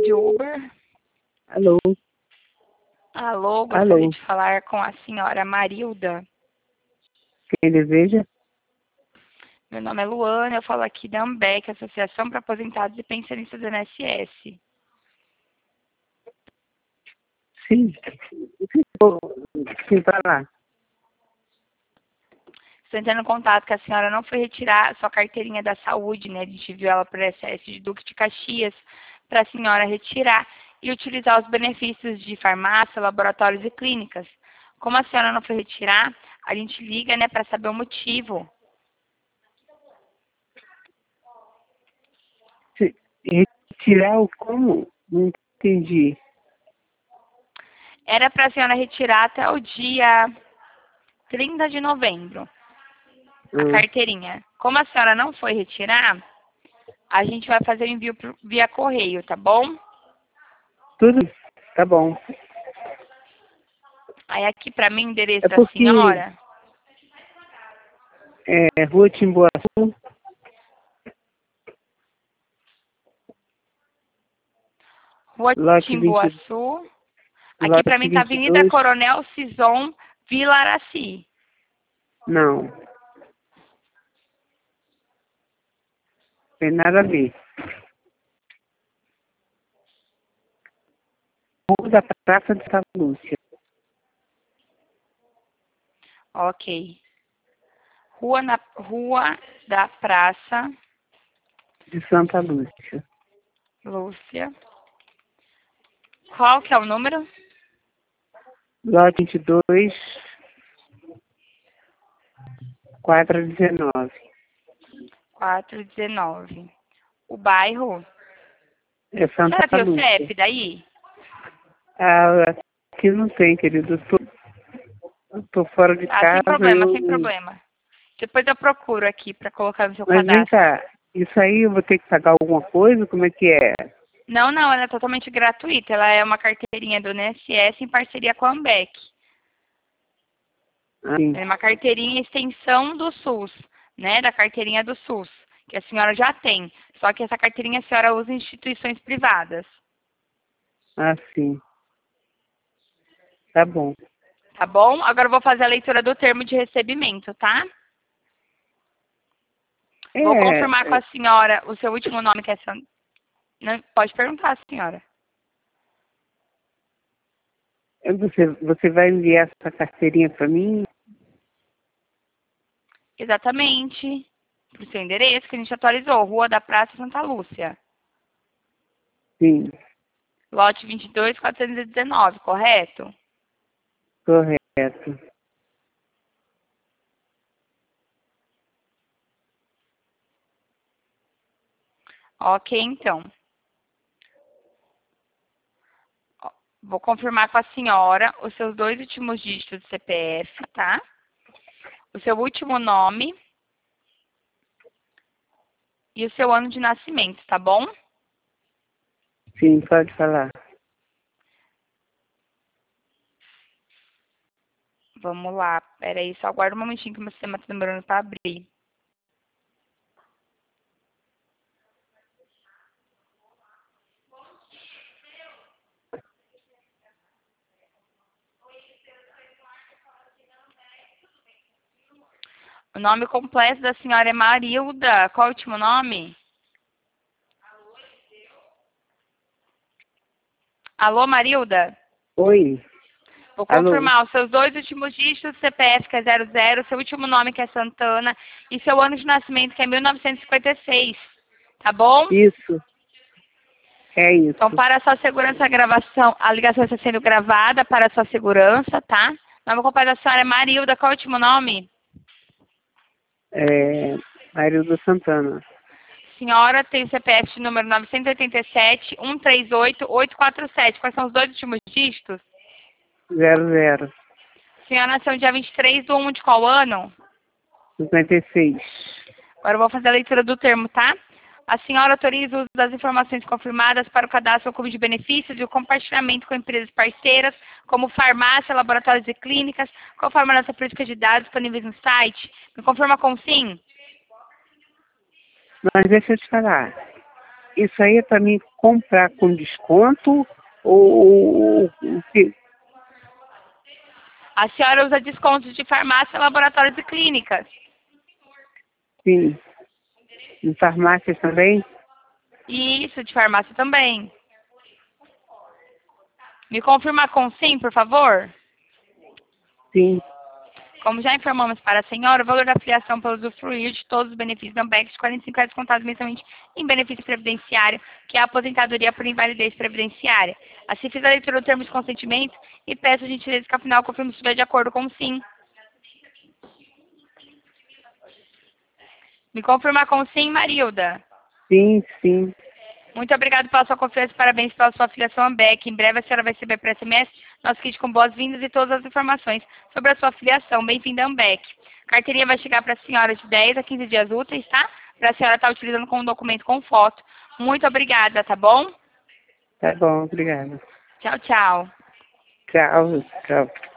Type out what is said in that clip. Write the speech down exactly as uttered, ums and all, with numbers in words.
de Uber. Alô? Alô, gostaria Alô? de falar com a senhora Marilda. Quem deseja? Meu nome é Luana, eu falo aqui da AMBEC, Associação para Aposentados e Pensionistas do I N S S. Sim. Sim, para lá. Estou entrando em contato que a senhora não foi retirar sua carteirinha da saúde, né? A gente viu ela por S S de Duque de Caxias, para a senhora retirar e utilizar os benefícios de farmácia, laboratórios e clínicas. Como a senhora não foi retirar, a gente liga, né, para saber o motivo. Se- Retirar o como? Não entendi. Era para a senhora retirar até o dia trinta de novembro, a Ah, carteirinha. Como a senhora não foi retirar, a gente vai fazer o envio pro- via correio, tá bom? tudo tá bom. Aí aqui para mim, o endereço É da porque senhora, é Rua Timboaçu, Rua lote vinte, Timboaçu. Aqui para lote mim tá vinte e Avenida dois. Coronel Cison, Vila Araci. Não, tem nada a ver. Rua da Praça de Santa Lúcia. Ok. Rua, na, Rua da Praça De Santa Lúcia. Lúcia. Qual que é o número? Lote vinte e dois, quatrocentos e dezenove. quatrocentos e dezenove. O bairro. É A Santa senhora tem o Lúcia. C E P daí? Ah, aqui não tem, querido. Eu tô, eu tô fora de Ah, sem casa, problema, sem eu... problema. Depois eu procuro aqui para colocar no seu Mas vem cadastro. cá, isso aí eu vou ter que pagar alguma coisa? Como é que é? Não, não, ela é totalmente gratuita. Ela é uma carteirinha do I N S S em parceria com a AMBEC. Assim, É uma carteirinha extensão do SUS, né? Da carteirinha do SUS, que a senhora já tem. Só que essa carteirinha a senhora usa em instituições privadas. assim. Tá bom. Tá bom? Agora eu vou fazer a leitura do termo de recebimento, tá? Vou confirmar com É, a senhora o seu último nome, que é... San- Não, pode perguntar, senhora. é, você, você vai enviar essa carteirinha para mim? Exatamente. Pro seu endereço, que a gente atualizou. Rua da Praça Santa Lúcia. Sim, Lote vinte e dois, quatrocentos e dezenove, correto? correto. Ok, então. Ó, vou confirmar com a senhora os seus dois últimos dígitos do C P F, tá? O seu último nome e o seu ano de nascimento, tá bom? Sim, pode falar. Vamos lá. Pera aí, só aguarda um momentinho que o meu sistema tá demorando para abrir. O nome completo da senhora é Marilda. Qual é o último nome? Alô, Marilda? Oi, Vou alô. confirmar os seus dois últimos dígitos, C P F, que é zero zero, seu último nome, que é Santana, e seu ano de nascimento, que é mil novecentos e cinquenta e seis. Tá bom? Isso, é Então, isso. para a sua segurança, a gravação, a ligação está sendo gravada para a sua segurança, tá? O nome completo da senhora é Marilda. Qual é o último nome? É Marilda Santana. Senhora tem o C P F de número nove oito sete, um três oito, oito quatro sete. Quais são os dois últimos dígitos? Zero zero. Senhora nasceu dia vinte e três de um de qual ano? Cinquenta e seis. Agora eu vou fazer a leitura do termo, tá? A senhora autoriza o uso das informações confirmadas para o cadastro ao clube de benefícios e o compartilhamento com empresas parceiras, como farmácia, laboratórios e clínicas, conforme a nossa política de dados disponíveis no site. Me confirma com sim? Mas deixa eu te falar. isso aí é para mim comprar com desconto ou o que? A senhora usa descontos de farmácia, laboratórios e clínicas. Sim. Em farmácias também? E isso, de farmácia também. Me confirma com sim, por favor? Sim. Como já informamos para a senhora, o valor da filiação para usufruir de todos os benefícios da Ambev de quarenta e cinco reais contados mensalmente em benefício previdenciário, que é a aposentadoria por invalidez previdenciária. Assim fiz a leitura do termo de consentimento e peço a gentileza que, afinal, confirme se estiver de acordo com o sim. Me confirma com sim, Marilda. Sim, sim. Muito obrigada pela sua confiança e parabéns pela sua filiação Ambev. Em breve a senhora vai receber por S M S nosso kit com boas-vindas e todas as informações sobre a sua filiação. Bem-vinda a Ambev. Carteirinha vai chegar para a senhora de dez a quinze dias úteis, tá? Para a senhora estar utilizando como documento com foto. Muito obrigada, tá bom? Tá bom, obrigada. Tchau, tchau. Tchau, tchau.